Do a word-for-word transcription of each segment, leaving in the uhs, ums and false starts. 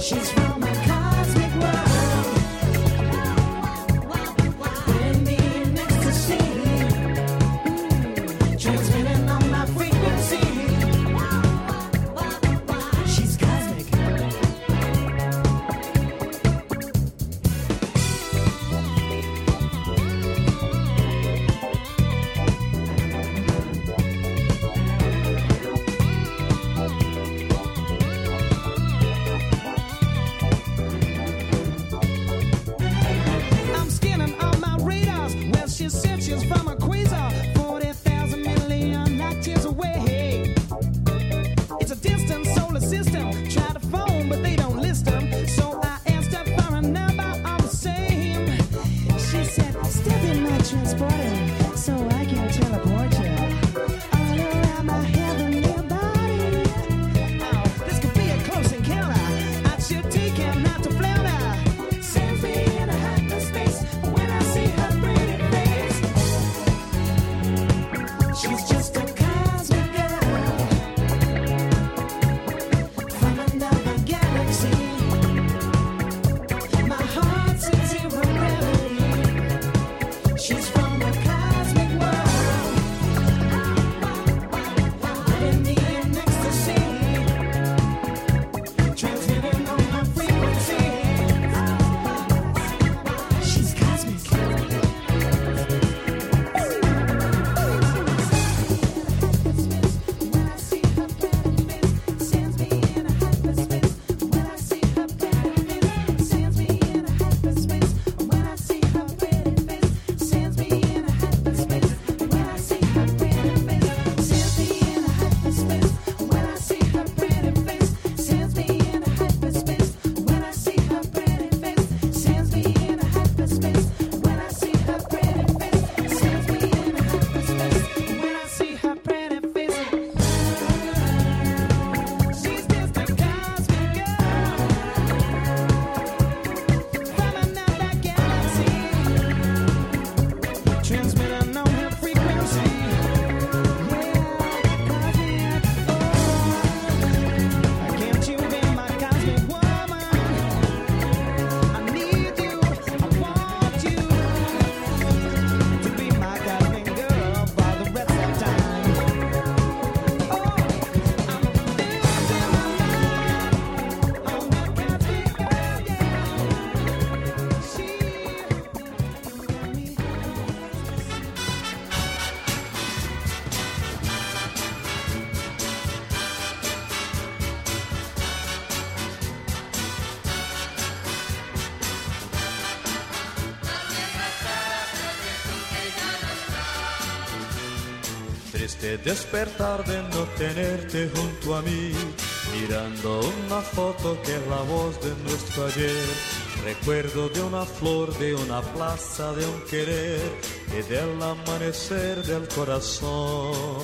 Triste despertar de no tenerte junto a mí, mirando una foto que es la voz de nuestro ayer. Recuerdo de una flor, de una plaza, de un querer y del amanecer del corazón.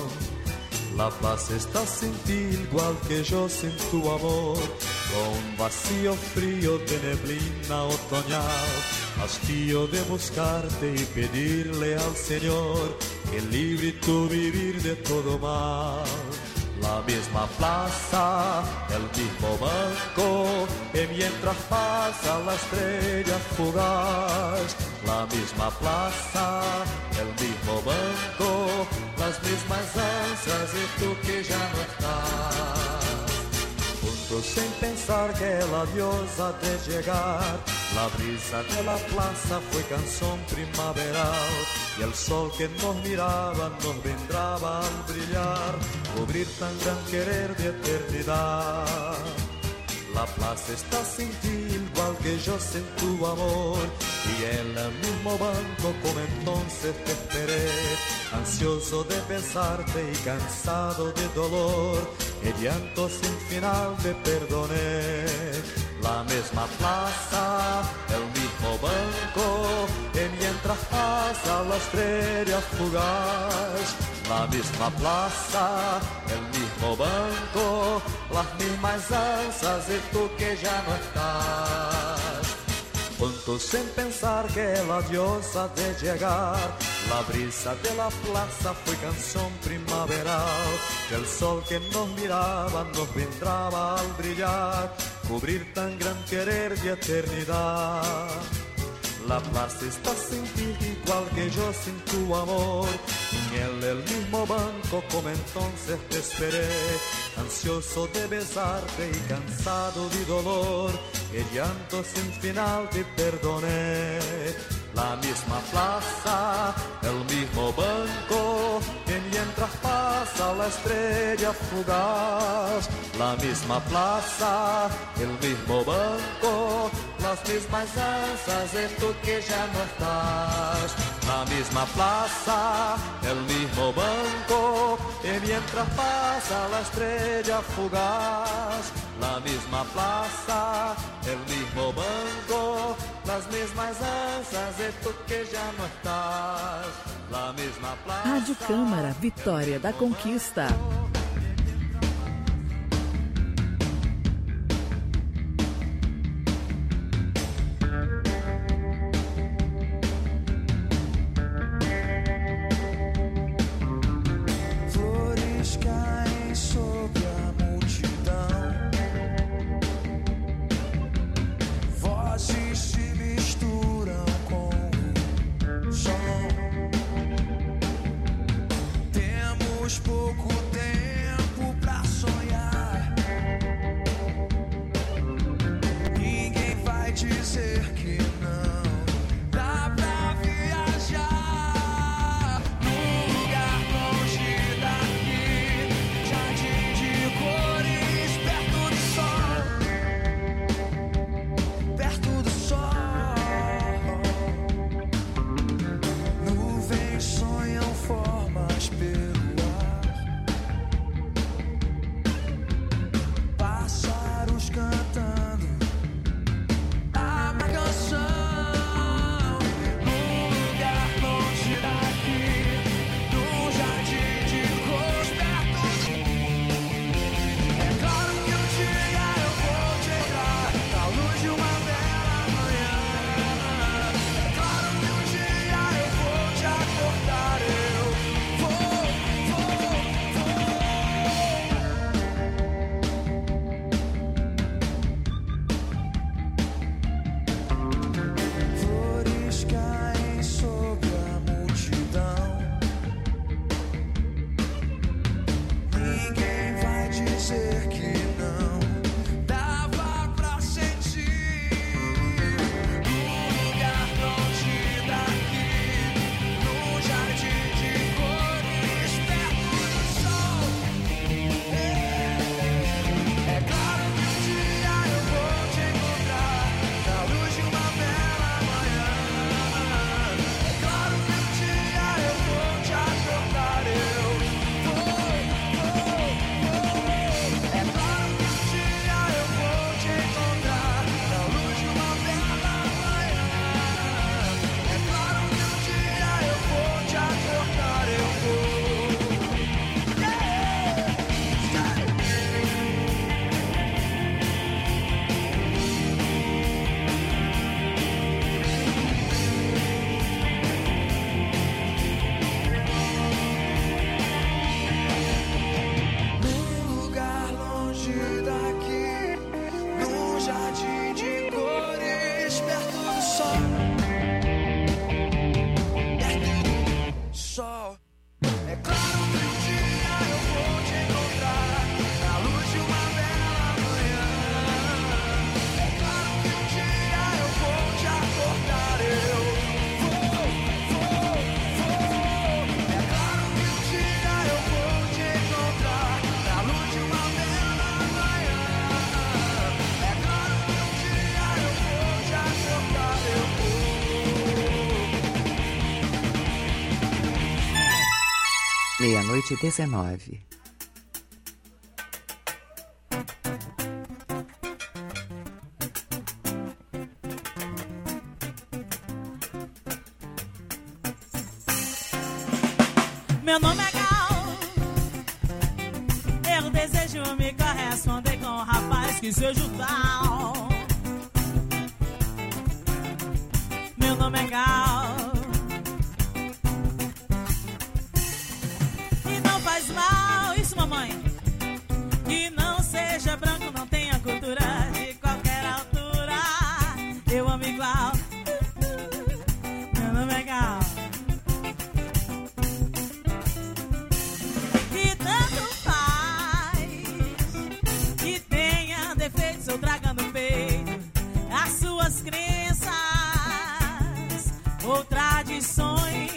La paz está sin ti, igual que yo sin tu amor, con un vacío frío de neblina otoñal, hastío de buscarte y pedirle al Señor que libre tu vivir de todo mal. La misma plaza, el mismo banco, que mientras pasa la estrella fugaz. La misma plaza, el mismo banco, las mismas ansias y tú que ya no estás. Juntos sin pensar que el adiós ha de llegar, la brisa de la plaza fue canción primaveral, y el sol que nos miraba nos vendrá al brillar, cubrir tan gran querer de eternidad. La plaza está sin ti, igual que yo sin tu amor, y en el mismo banco como entonces te esperé, ansioso de besarte y cansado de dolor, el llanto sin final te perdoné. La misma plaza, el mismo banco, que mientras pasa la estrella fugaz. La misma plaza, el mismo banco, las mismas ansias y tú que ya no estás. Juntos sin pensar que el adiós ha de llegar, la brisa de la plaza fue canción primaveral, que el sol que nos miraba nos vendrá al brillar, cubrir tan gran querer de eternidad. La plaza está sin ti igual que yo sin tu amor. En él el mismo banco como entonces te esperé, ansioso de besarte y cansado de dolor, el llanto sin final te perdoné. La misma plaza, el mismo banco, que mientras pasa la estrella fugaz. La misma plaza, el mismo banco, las mismas danzas de tú que ya no estás. La misma plaza, el mismo banco, que mientras pasa la estrella fugaz. La misma plaza, el mismo banco, las mismas danças de tu que já não estás. La misma plaza. Rádio Câmara, Vitória da Conquista. Flores caem sobre a multidão, vozes se misturam com o som. Temos pouco tempo pra sonhar. Ninguém vai dizer que não. Dá pra viajar num lugar longe daqui, jardim de cores, perto do sol, perto do sol. Nuvens sonham formas pelo ar, pássaros cantando a canção. Num lugar longe daqui, num jardim de cores, perto do sol. É claro que um dia eu vou chegar na luz de uma bela manhã. É claro que um dia eu vou te acordar. Eu vou, vou, vou. Flores caem sobre a multidão. Ninguém vai dizer que não. Dava pra sentir num lugar longe daqui, num jardim de cores, perto do sol. É claro que um dia eu vou te encontrar na luz de uma bela manhã. É claro que um dia eu vou te acordar. Eu vou, vou, vou. É claro que um dia eu vou te encontrar na luz de uma bela manhã. É claro que um dia eu vou te acordar. Eu vou. Num lugar longe daqui, num jardim de cores, perto do sol, perto do sol. É claro que um dia eu vou te encontrar na luz de uma bela manhã. É claro que um dia eu vou te acordar. Eu vou, vou, vou. É claro que um dia eu vou te encontrar na luz de uma bela manhã. É claro que um dia eu vou te acordar. Eu vou. Meia-noite e dezenove. Meu nome é Gal. Eu desejo me corresponder com um rapaz que seja o tal. Meu nome é Gal. E não faz mal, isso mamãe, que não seja branco, não tenha cultura de eu amo igual. Meu nome é Gal. E tanto faz que tenha defeitos ou traga no peito as suas crenças ou tradições.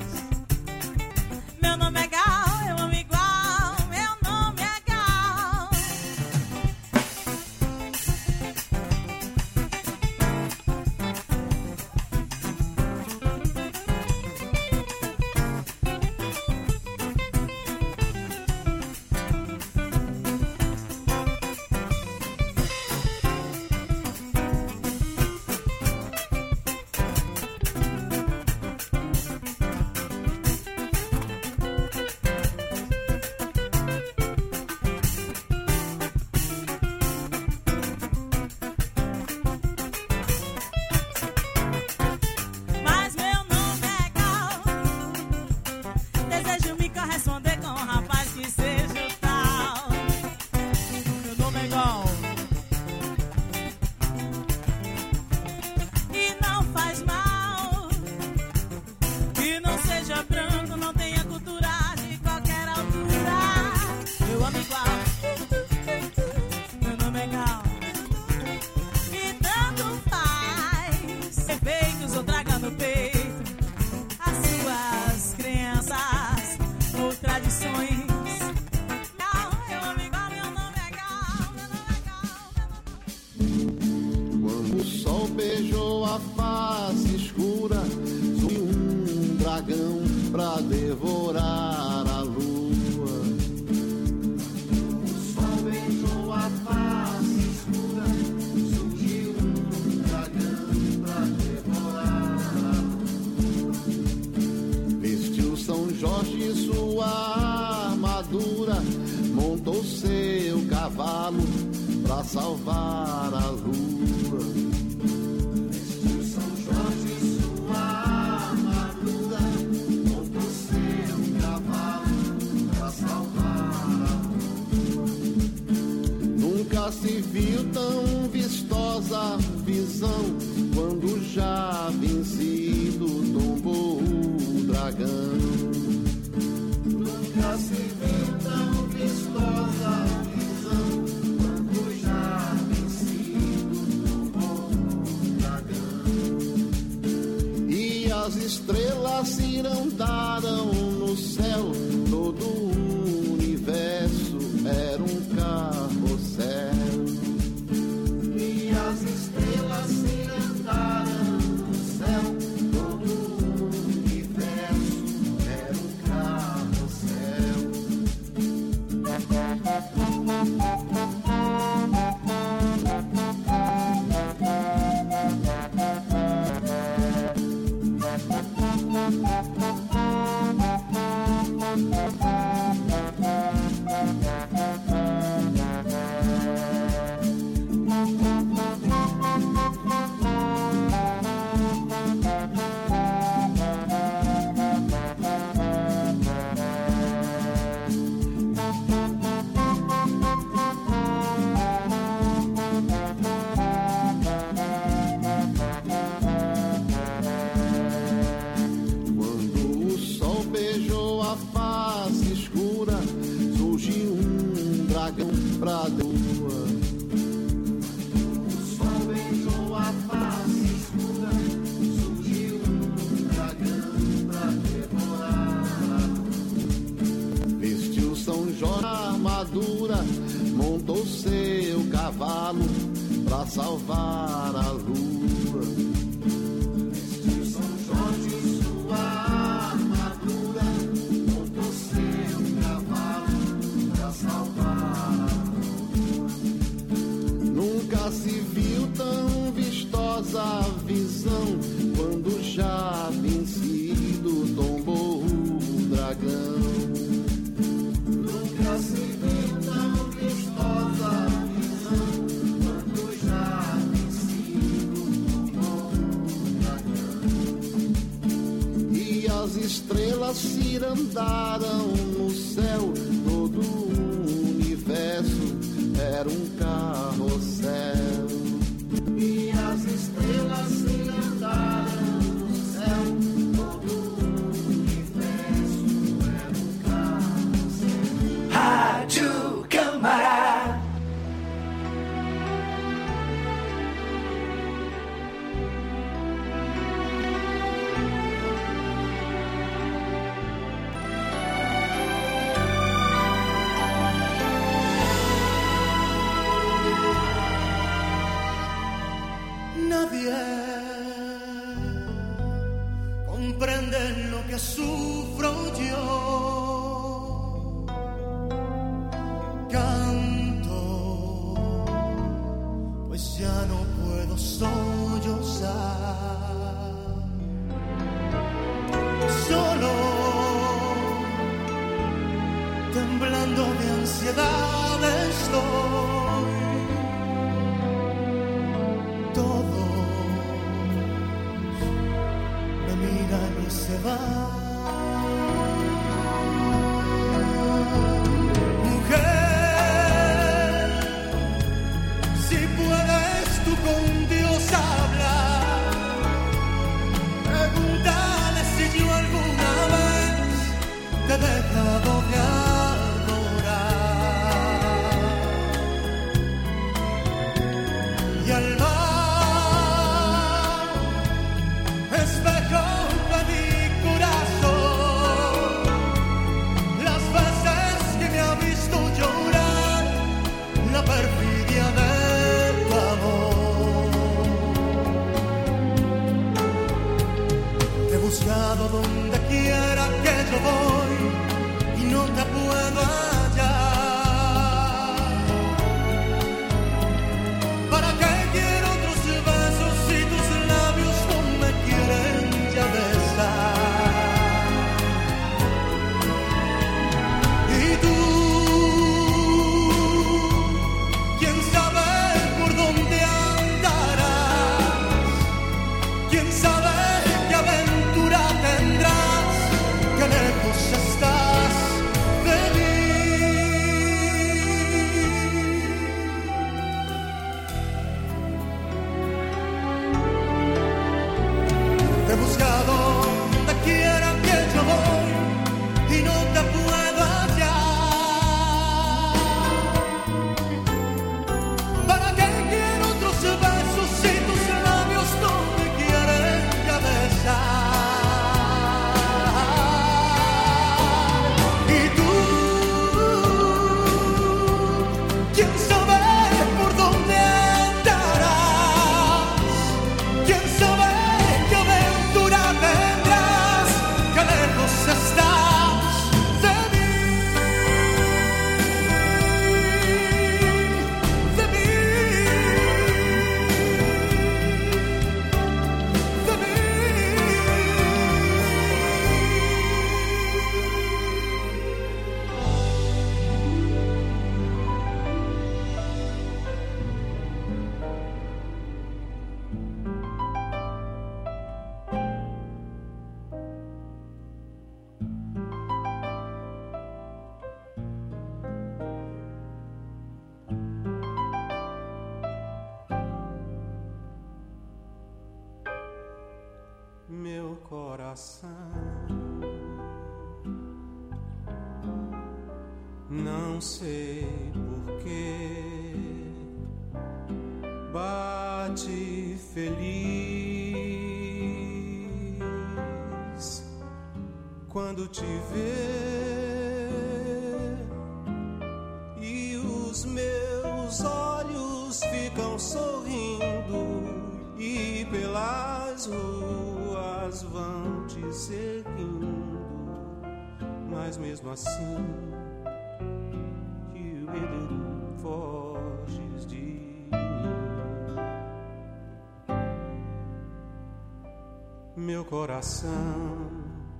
Meu nome é Gal, eu amo igual. Meu nome é Gal. Mas meu nome é Gal. Desejo me corresponder com um rapaz que seja o tal. Meu nome é Gal. E não faz mal que não seja branco, não tenha cultura de qualquer altura. Eu amo igual. Meu nome é Gal. E tanto faz defeitos ou traga no peito as suas crenças ou tradições. Gal, eu amo igual. Meu nome é Gal. Meu nome é Gal. Quando o sol beijou a face escura, subiu um dragão pra devorar a lua. O sol beijou a face escura, surgiu um dragão pra devorar a lua. Vestiu São Jorge sua armadura, montou seu cavalo pra salvar a lua. Vestiu São Jorge sua armadura, montou seu cavalo pra salvar a lua. Nunca se viu tão vistosa visão, quando já vencido tombou o dragão. Nunca se viu tão vistosa visão, quando já vencido tombou o dragão. E as estrelas cirandaram no céu, todo o universo era um carrossel. E as estrelas cirandaram no céu, todo o universo era um carrossel. Quando o sol beijou a face escura, surgiu um dragão pra lua. O sol beijou a face escura, surgiu um dragão pra devorar a lua. Vestiu São Jorge a armadura, montou seu cavalo pra salvar a lua. Vestiu São Jorge sua armadura, montou seu cavalo pra salvar a lua. Nunca se viu tão vistosa visão, quando já vencido tombou o dragão. Nunca se viu tão vistosa visão, quando já vencido tombou o dragão. E as estrelas cirandaram no céu, todo o universo era um carrossel. E as estrelas Nadie comprende lo que sufro yo. Canto, pues ya no puedo sollozar. Solo, temblando de ansiedad estoy. Todos me miran y se van. Mujer, si puedes tú con Dios hablar, pregúntale si yo alguna vez te he dejado de adorar. Y al mar, espejo de mi corazón, las veces que me ha visto llorar, la perfidia de tu amor. Te he buscado donde quiera que yo voy y no te puedo hallar. ¿Para qué quiero otros besos si tus labios no me quieren ya besar? Y tú, quién sabe por dónde andarás, quién sabe qué aventura tendrás, qué lejos estás de mí. Te he buscado donde quiera que yo voy y no te puedo hallar. ¿Para qué quiero otros besos si tus labios no me quieren ya besar? Y tú, quién sabe por dónde andarás, quién sabe qué aventura tendrás, qué lejos estás de mí, de mí, de mí. Meu coração não sei porquê bate feliz quando te vê, e os meus olhos ficam sorrindo e pelas ruas vão te seguindo, mas mesmo assim que foges de mim. Meu coração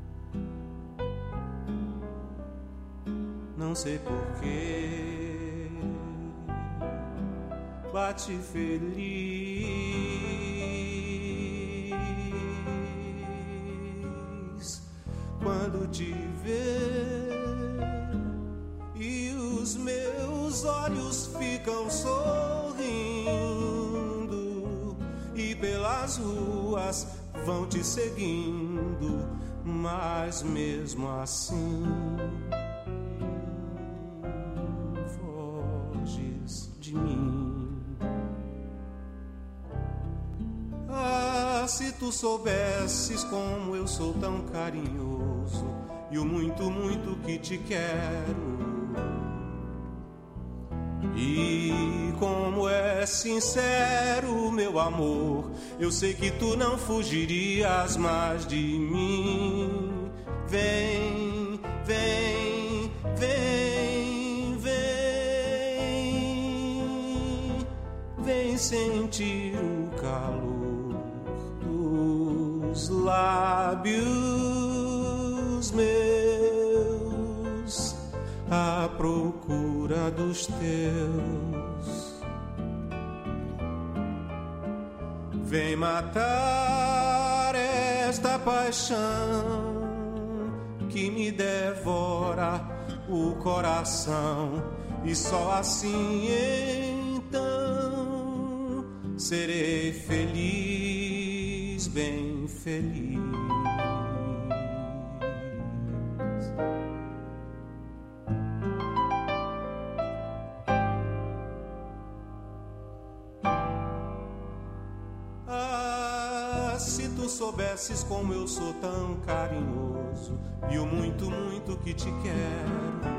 não sei porquê bate feliz quando te vê, e os meus olhos ficam sorrindo e pelas ruas vão te seguindo, mas mesmo assim foges de mim. Ah, se tu soubesses como eu sou tão carinhoso e o muito, muito que te quero, e como é é sincero, meu amor, eu sei que tu não fugirias mais de mim. Vem, vem, vem, vem, vem sentir o calor dos lábios meus à procura dos teus. Vem matar esta paixão que me devora o coração, e só assim então serei feliz, bem feliz. Se tu soubesses como eu sou tão carinhoso e o muito, muito que te quero,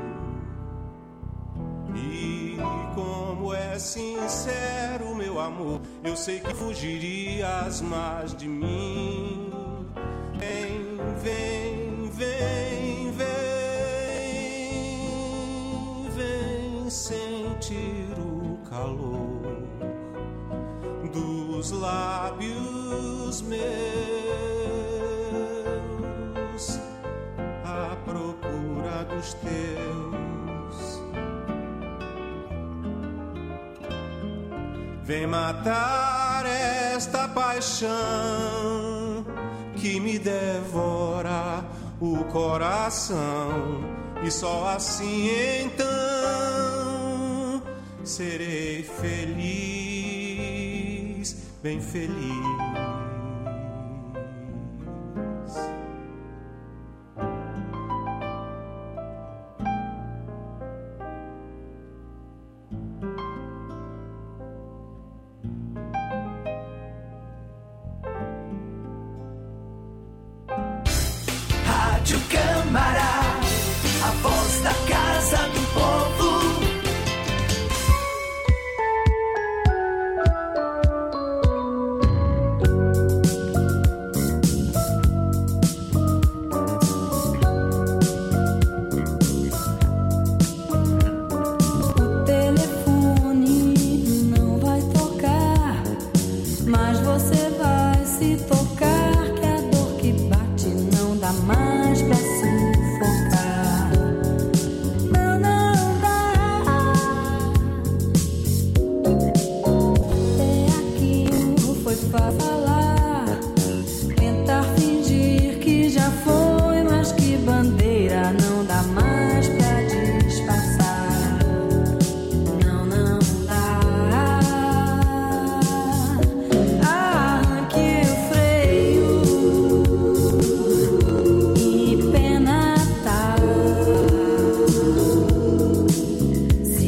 e como é sincero meu amor, eu sei que fugirias mais de mim. Vem, vem, vem, vem, vem sentir o calor dos lábios meus à procura dos teus. Vem matar esta paixão que me devora o coração, e só assim então serei feliz, bem feliz. Rádio Câmara, a voz da Casa do Povo.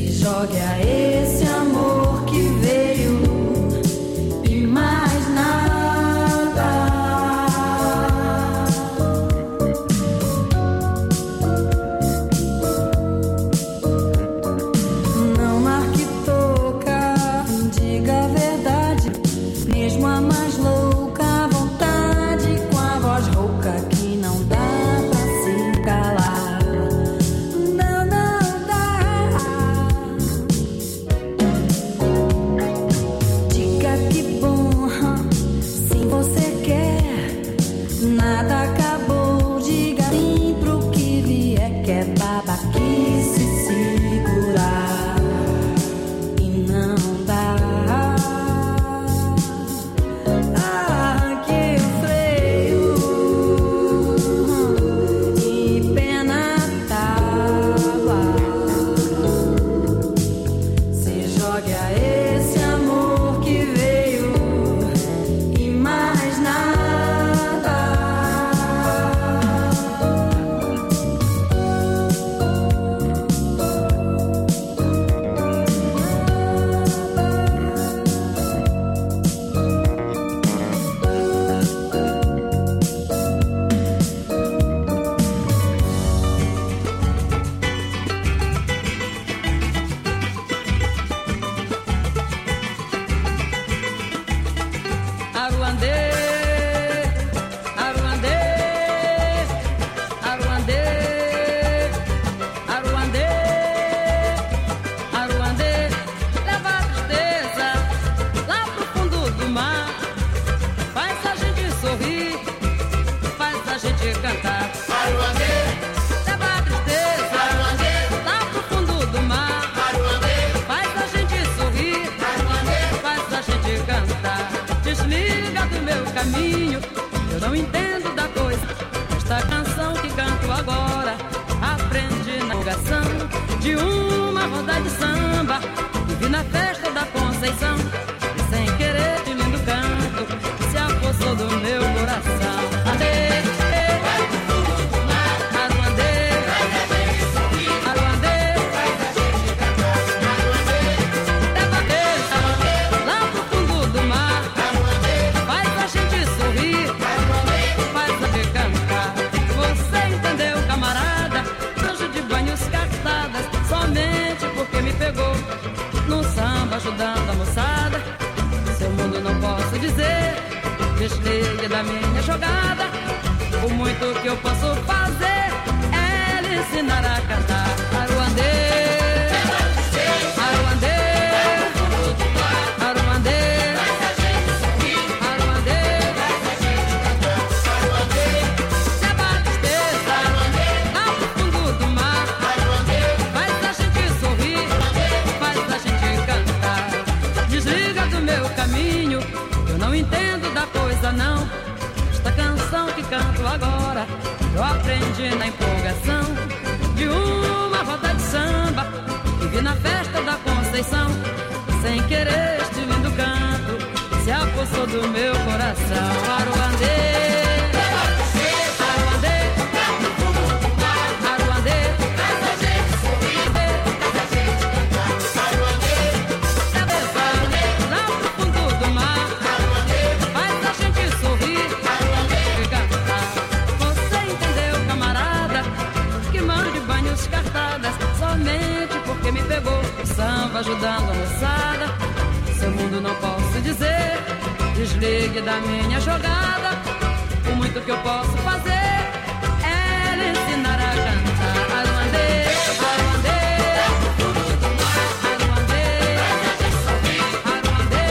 Jogue a esse amor que veio e mais nada. Aruandê, Aruandê, Aruandê, Aruandê, Aruandê, leva a tristeza lá pro fundo do mar, faz a gente sorrir, faz a gente cantar. Aruandê, leva a tristeza lá pro fundo do mar, faz a gente sorrir, faz a gente cantar. Desliga do meu caminho, eu não entendo da coisa. Esta canção que canto agora, aprendi na empolgação de uma roda de samba que vi na festa da Conceição. E sem querer de lindo canto se apossou do meu coração. Adê, ajudando a moçada. Seu mundo não posso dizer, desligue da minha jogada. O muito que eu posso fazer é lhe ensinar a cantar. Aruandê, Aruandê, Aruandê, Aruandê, leva a tristeza lá pro fundo do mar, faz a gente sorrir, faz a gente cantar. Desliga do meu caminho, eu não entendo da coisa não. Esta canção que canto agora, eu aprendi na empolgação de uma roda de samba que vi na festa da Conceição. Sem querer este lindo canto se apossou do meu coração. Aruandê, me pegou, o samba ajudando a moçada. Seu mundo não posso dizer, desligue da minha jogada. O muito que eu posso fazer é lhe ensinar a cantar. Aruandê, Aruandê, Aruandê, Aruandê,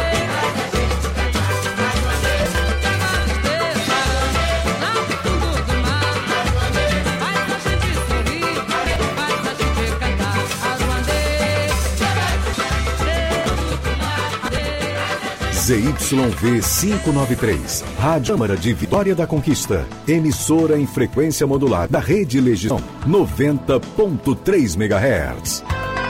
lá no fundo do mar, faz a gente sorrir, faz a gente cantar. Z Y V quinhentos e noventa e três, Rádio Câmara de Vitória da Conquista, emissora em frequência modular da Rede Legião, noventa ponto três megahertz.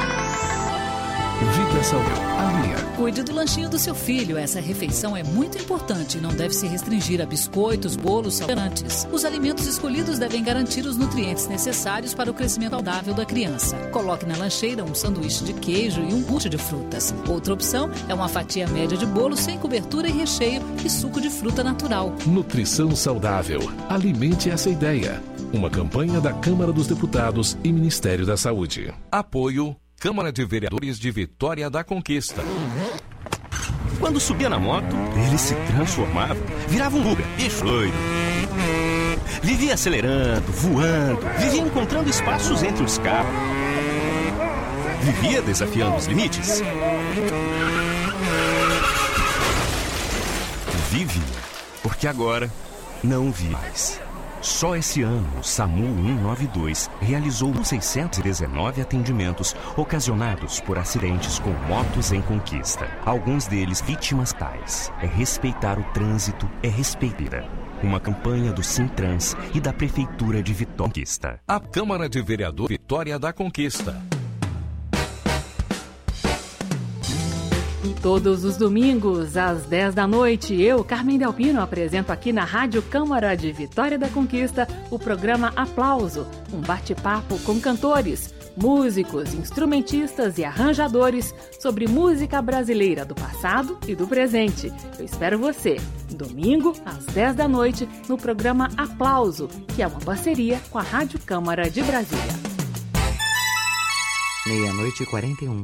Vida Saudável, a linha. Cuide do lanchinho do seu filho. Essa refeição é muito importante e não deve se restringir a biscoitos, bolos, salgados. Os alimentos escolhidos devem garantir os nutrientes necessários para o crescimento saudável da criança. Coloque na lancheira um sanduíche de queijo e um bucho de frutas. Outra opção é uma fatia média de bolo sem cobertura e recheio e suco de fruta natural. Nutrição saudável. Alimente essa ideia. Uma campanha da Câmara dos Deputados e Ministério da Saúde. Apoio Câmara de Vereadores de Vitória da Conquista. Quando subia na moto, ele se transformava, virava um Uber, bicho doido. Vivia acelerando, voando, vivia encontrando espaços entre os carros. Vivia desafiando os limites. Vive, porque agora não vive mais. Só esse ano, o SAMU cento e noventa e dois realizou seiscentos e dezenove atendimentos ocasionados por acidentes com motos em Conquista. Alguns deles vítimas tais. É respeitar o trânsito, é respeitar. Uma campanha do Sintrans e da Prefeitura de Vitória da Conquista. A Câmara de Vereador Vitória da Conquista. Todos os domingos, às dez da noite, eu, Carmen Delpino, apresento aqui na Rádio Câmara de Vitória da Conquista o programa Aplauso, um bate-papo com cantores, músicos, instrumentistas e arranjadores sobre música brasileira do passado e do presente. Eu espero você, domingo, às dez da noite, no programa Aplauso, que é uma parceria com a Rádio Câmara de Brasília. Meia-noite e quarenta e um.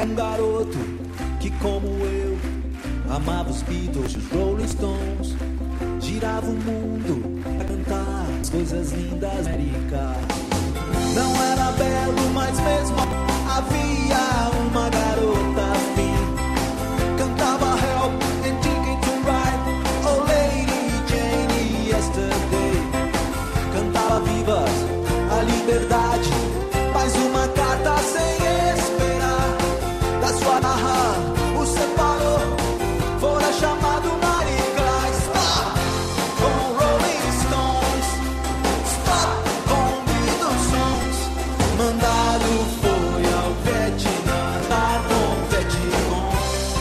Um garoto que, como eu, amava os Beatles e os Rolling Stones. Girava o mundo a cantar as coisas lindas da América. Não era belo, mas mesmo havia uma garota assim. Cantava Help and Ticket to Ride, Oh Lady Jane Yesterday. Cantava vivas a liberdade, mais uma carta sem esperar. Da sua narra o separou, fora chamado marica. Stop com Rolling Stones, stop com Beatles songs. Mandado foi ao Vietnã, dar bom Vietcong.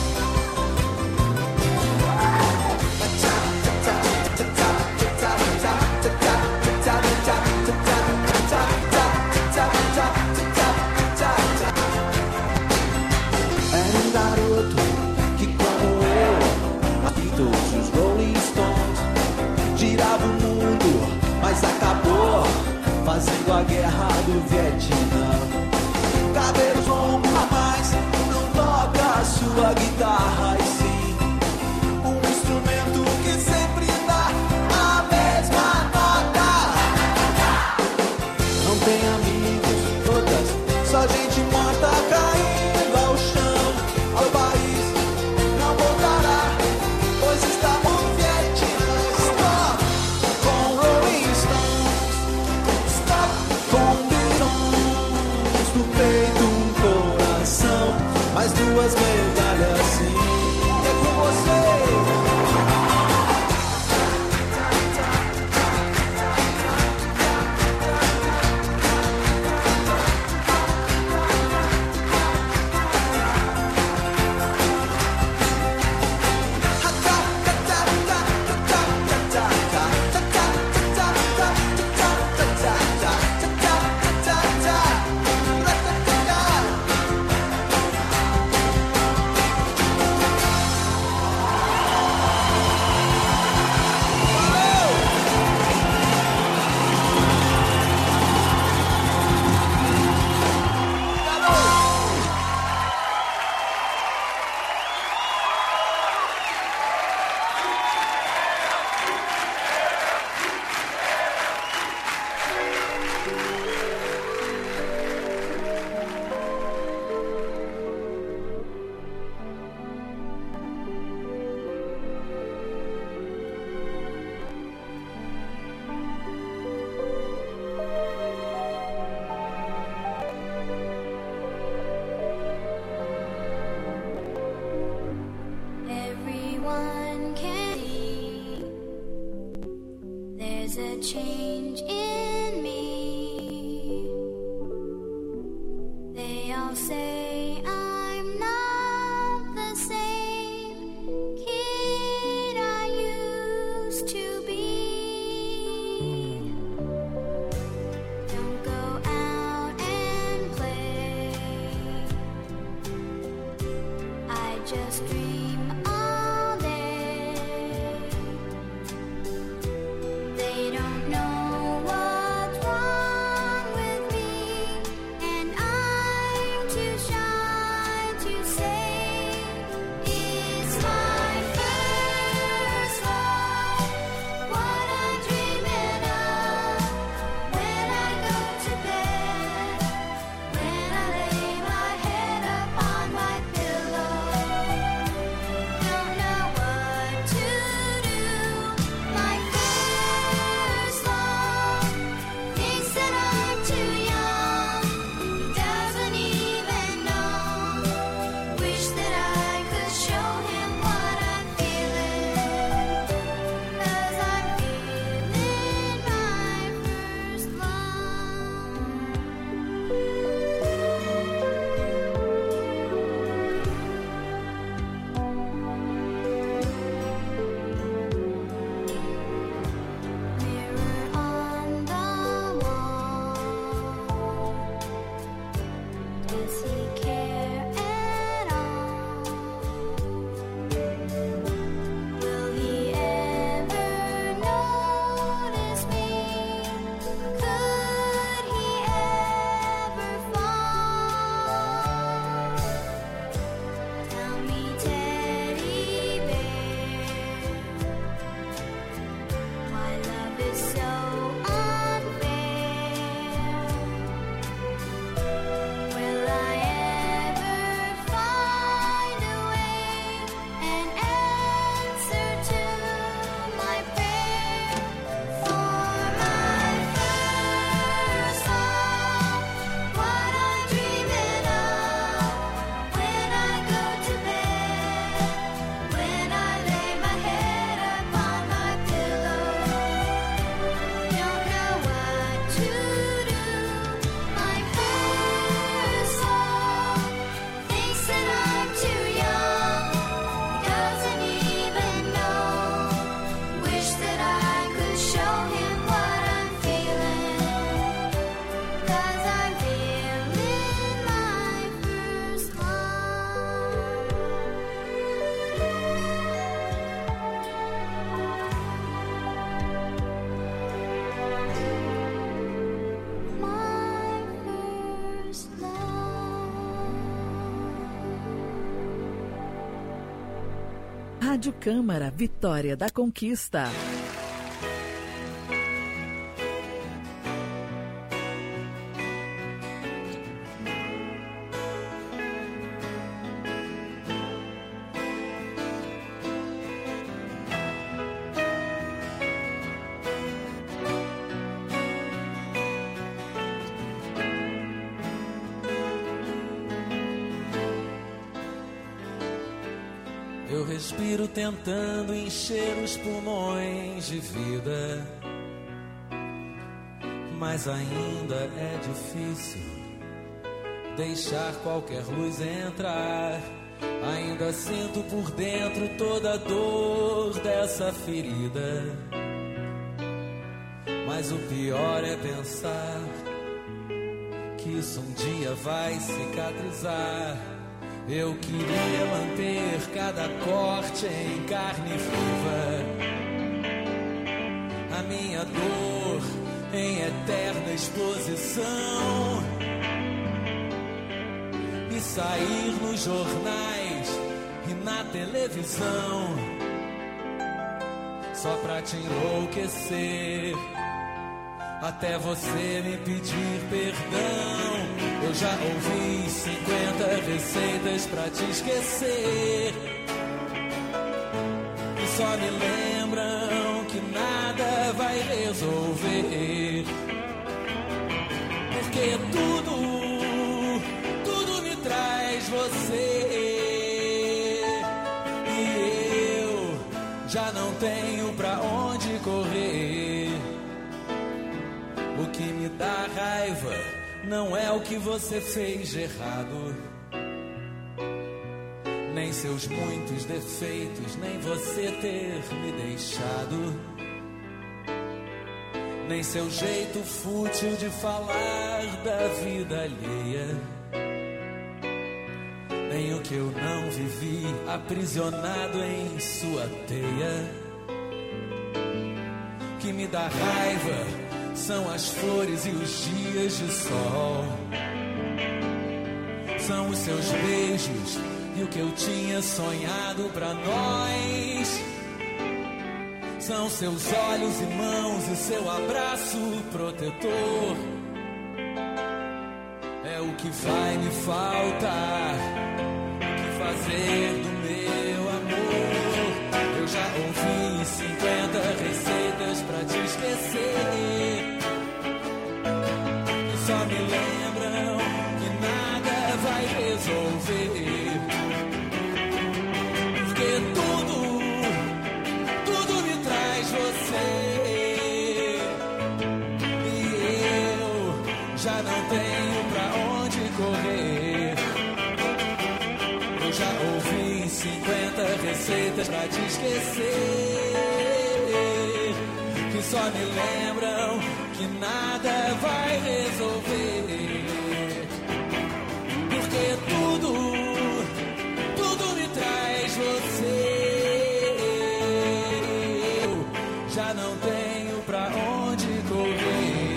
Era um garoto que, como eu, as Beatles e os Rolling Stones, girava o mundo, mas acabou fazendo a guerra do Vietnã. Cabelos longos, mas não toca a sua guitarra, e sim um instrumento que sempre dá a mesma nota. Não tem amigos, todas, só gente morta caindo ao chão. Ao país não voltará, pois está no Vietnã. Stop com Rolling Stones, stop com Beatles. No peito um coração, mais duas medalhas sim. É com você. Everyone can see there's a change in me. They all say I'm not the same kid I used to be. Don't go out and play. I just dream all day. They don't know what Rádio Câmara, Vitória da Conquista. Eu respiro tentando encher os pulmões de vida, mas ainda é difícil deixar qualquer luz entrar. Ainda sinto por dentro toda a dor dessa ferida, mas o pior é pensar que isso um dia vai cicatrizar. Eu queria manter cada corte em carne viva, a minha dor em eterna exposição, e sair nos jornais e na televisão só pra te enlouquecer, até você me pedir perdão. Eu já ouvi cinquenta receitas pra te esquecer, e só me lembram que nada vai resolver, porque tudo, tudo me traz você, e eu já não tenho pra onde correr. O que me dá raiva não é o que você fez de errado, nem seus muitos defeitos, nem você ter me deixado, nem seu jeito fútil de falar da vida alheia, nem o que eu não vivi aprisionado em sua teia. O que me dá raiva são as flores e os dias de sol, são os seus beijos e o que eu tinha sonhado pra nós, são seus olhos e mãos e seu abraço protetor. É o que vai me faltar, o que fazer do meu amor. Eu já ouvi cinquenta receitas pra te esquecer, e só me lembram que nada vai resolver, porque tudo, tudo me traz você, e eu já não tenho pra onde correr. Eu já ouvi cinquenta receitas pra te esquecer, que só me lembram que nada vai resolver, porque tudo, tudo me traz você, eu já não tenho pra onde correr.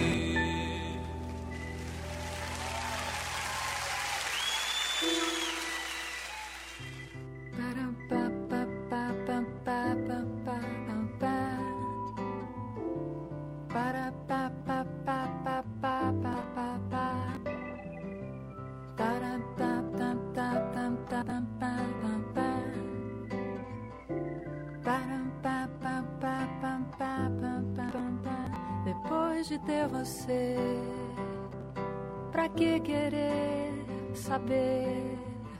Depois de ter você, pra que querer saber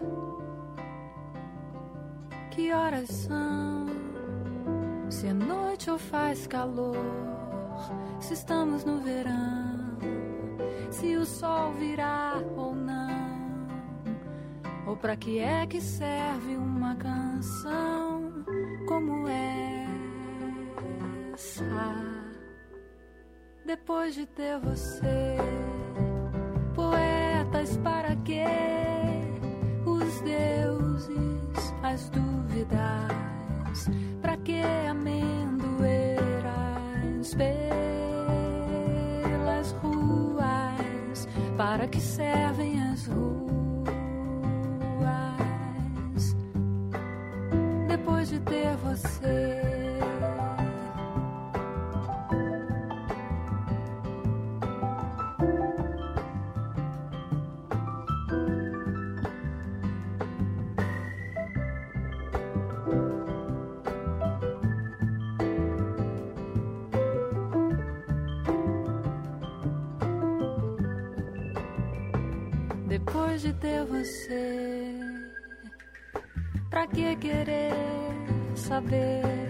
que horas são? Se é noite ou faz calor, se estamos no verão, se o sol virá ou não, ou pra que é que serve uma canção como essa? Depois de ter você, poetas, para que os deuses, as dúvidas, pra que amendoeiras pelas ruas, para que servem as ruas? Depois de de ter você. Depois de ter você, pra que querer saber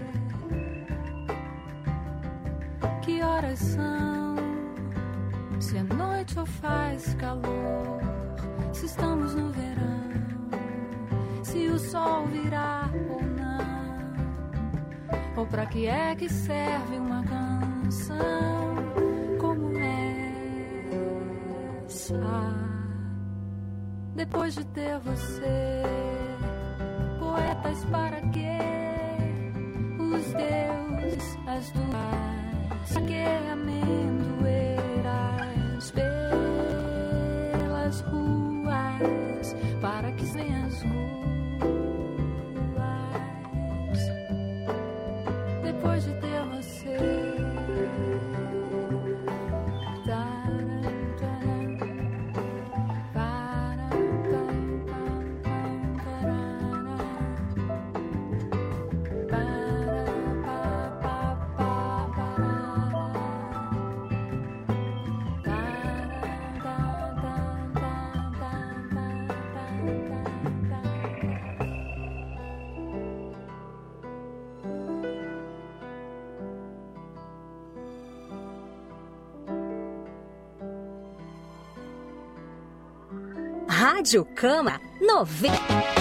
que horas são? Se é noite ou faz calor, se estamos no verão, se o sol virá ou não, ou pra que é que serve uma canção como essa? Depois de ter você, poetas para quê? Os deuses, as duas, para que amendoeiras pelas ruas, para que venham as ruas. Depois de ter você, Rádio Câmara noventa.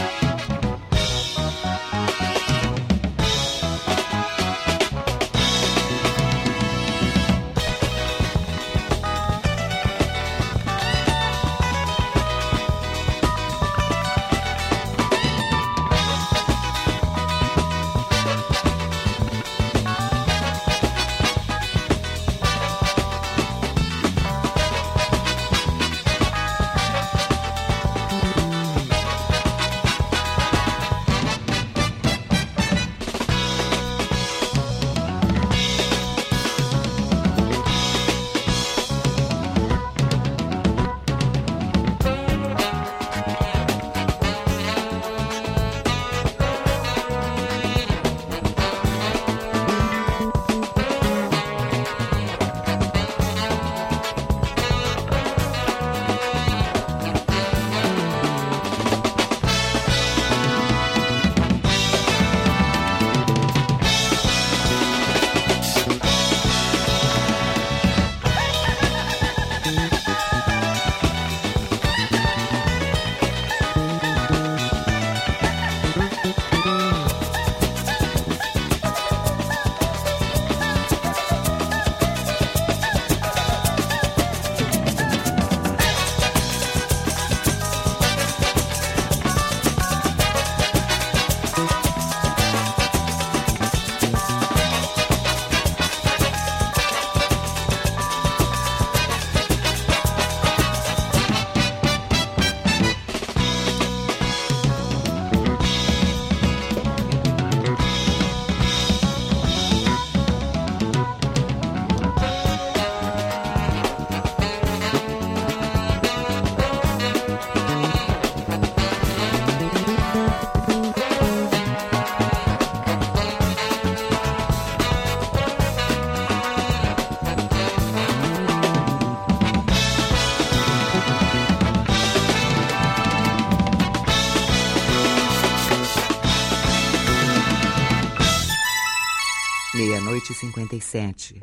Meia-noite e cinquenta e sete.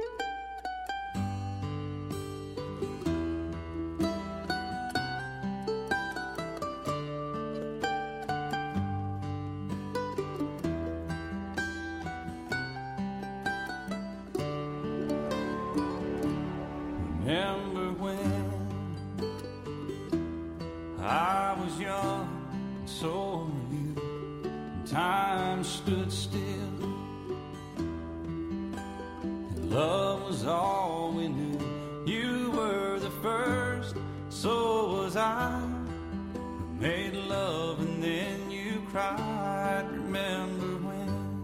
Remember when I was young, and so were you, and time stood still. Love was all we knew. You were the first, so was I. We made love and then you cried. Remember when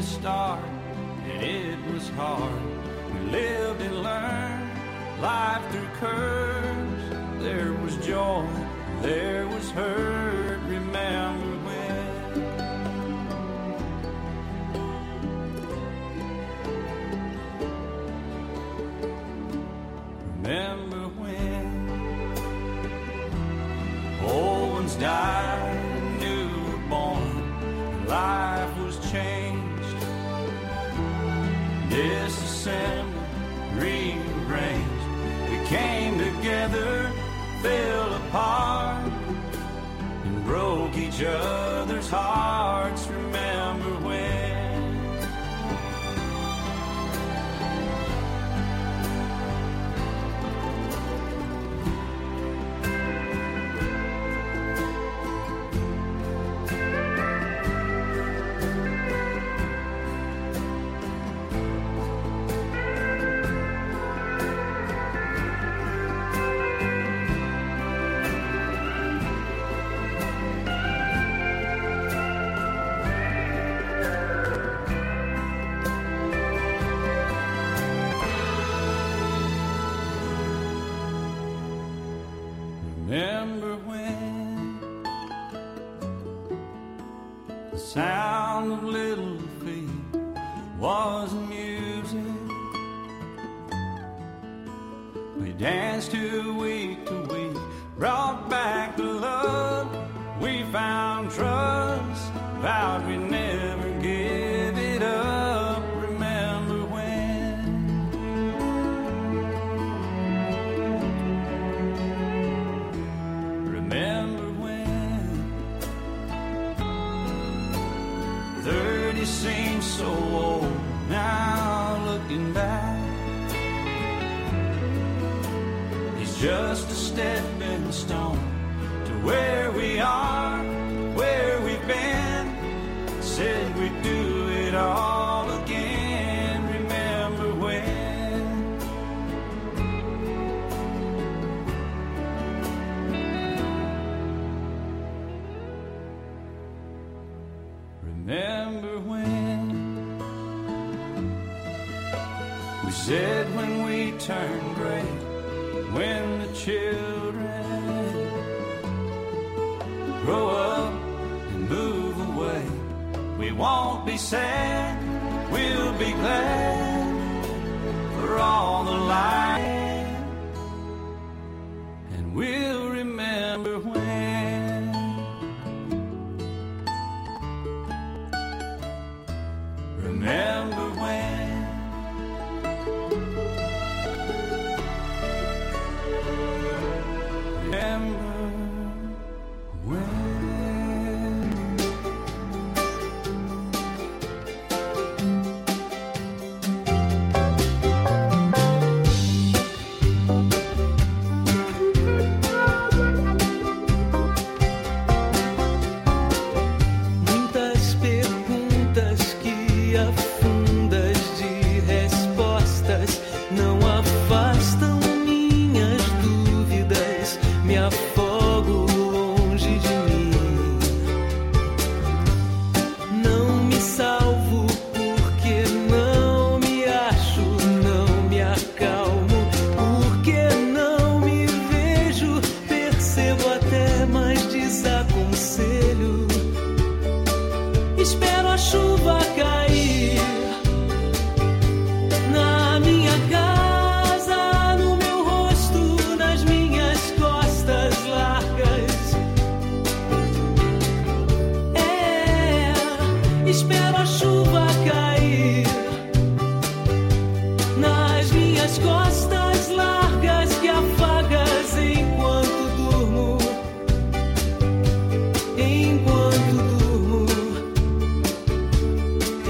start, and it was hard. We lived and learned life through curves. There was joy, there was hurt. Remember when? Remember when old ones died, new were born, life was changed, disassembled, rearranged. We came together, fell apart, and broke each other's hearts. Remember when? Remember when the sound of little feet was music? We danced to week to week, brought back the love. We found trust, vowed we'd never give it up. Remember when? Remember when thirty seems so old now, looking back. He's just a stepping stone to where we are, where we've been. Said we'd do it all again. Remember when? Remember when we said when we turn gray, when the children grow up and move away, we won't be sad, we'll be glad for all the light, and we'll remember when. Remember when. Remember when. Muitas perguntas que afundas de respostas não afastam minhas dúvidas, me afogo longe de mim. Não me salvo porque não me acho, não me acalmo, porque não me vejo, percebo até, mas desaconselho. Espero a chuva cair na minha casa, no meu rosto, nas minhas costas largas. É, espero a chuva cair nas minhas costas largas que afagas enquanto durmo, enquanto durmo.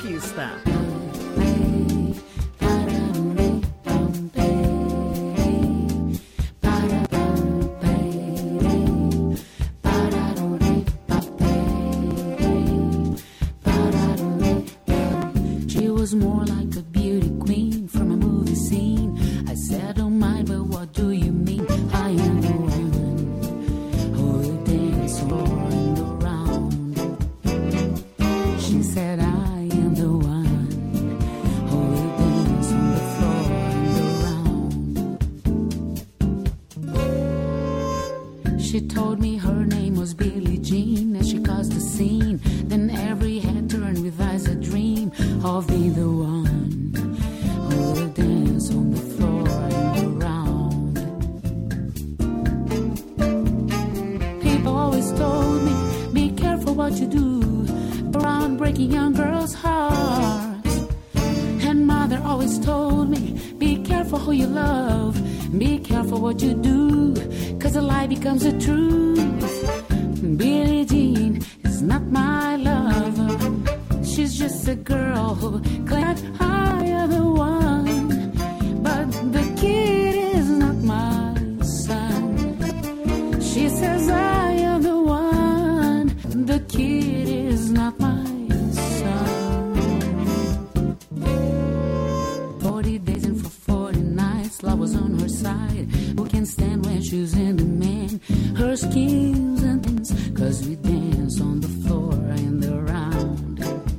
Conquista. She was more like a beauty queen from a movie scene. I said, don't mind, but what do you mean? I am the one who will dance around around. She said, I am the one who will dance on the floor and around. She told me her name was Billie Jean as she caused the scene. Then every head turned with eyes a dream of being the one who will dance on the floor and around. People always told me, be careful what you do around breaking young girls' hearts. And mother always told me, be careful who you love, be careful what you do, cause a lie becomes the truth. Billie Jean is not my lover, she's just a girl who claims I am the one. But the kid is not my son. She says I am the one. The kid is not my son. Forty days and for forty nights, love was on her side. Who can stand when she's in demand? Her schemes and things, cause we dance on the floor and around.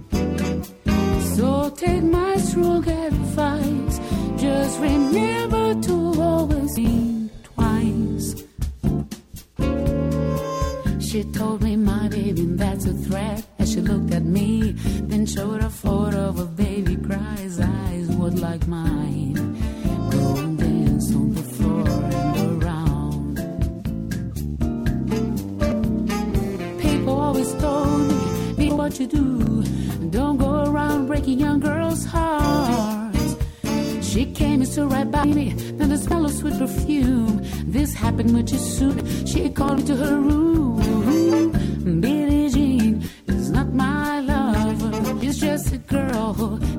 So take my strong advice, just remember to always think twice. She told me, my baby, that's a threat, as she looked at me, then showed a photo of a baby cries, eyes would like mine. Go and dance on the floor and around. People always told me, be what you do, don't go around breaking young girls' hearts. She came and stood right by me, then the smell of sweet perfume. This happened much too soon. She called me to her room. Billie